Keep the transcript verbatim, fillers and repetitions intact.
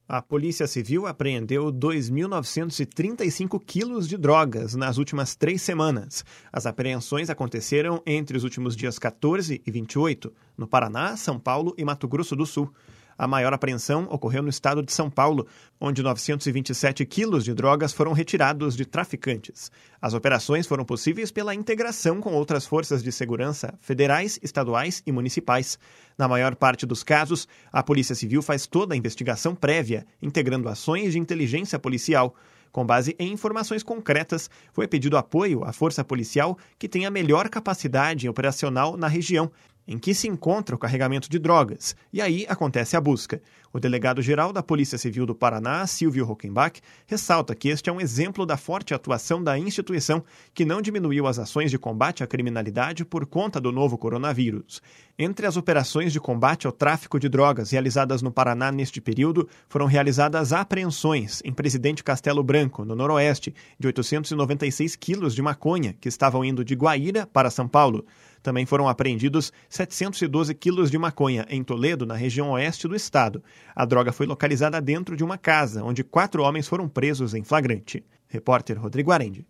A Polícia Civil apreendeu dois mil novecentos e trinta e cinco quilos de drogas nas últimas três semanas. As apreensões aconteceram entre os últimos dias quatorze e vinte e oito, no Paraná, São Paulo e Mato Grosso do Sul. A maior apreensão ocorreu no estado de São Paulo, onde novecentos e vinte e sete quilos de drogas foram retirados de traficantes. As operações foram possíveis pela integração com outras forças de segurança federais, estaduais e municipais. Na maior parte dos casos, a Polícia Civil faz toda a investigação prévia, integrando ações de inteligência policial. Com base em informações concretas, foi pedido apoio à força policial que tem a melhor capacidade operacional na região em que se encontra o carregamento de drogas, e aí acontece a busca. O delegado-geral da Polícia Civil do Paraná, Silvio Rockenbach, ressalta que este é um exemplo da forte atuação da instituição, que não diminuiu as ações de combate à criminalidade por conta do novo coronavírus. Entre as operações de combate ao tráfico de drogas realizadas no Paraná neste período, foram realizadas apreensões em Presidente Castelo Branco, no noroeste, de oitocentos e noventa e seis quilos de maconha, que estavam indo de Guaíra para São Paulo. Também foram apreendidos setecentos e doze quilos de maconha em Toledo, na região oeste do estado. A droga foi localizada dentro de uma casa, onde quatro homens foram presos em flagrante. Repórter Rodrigo Arendi.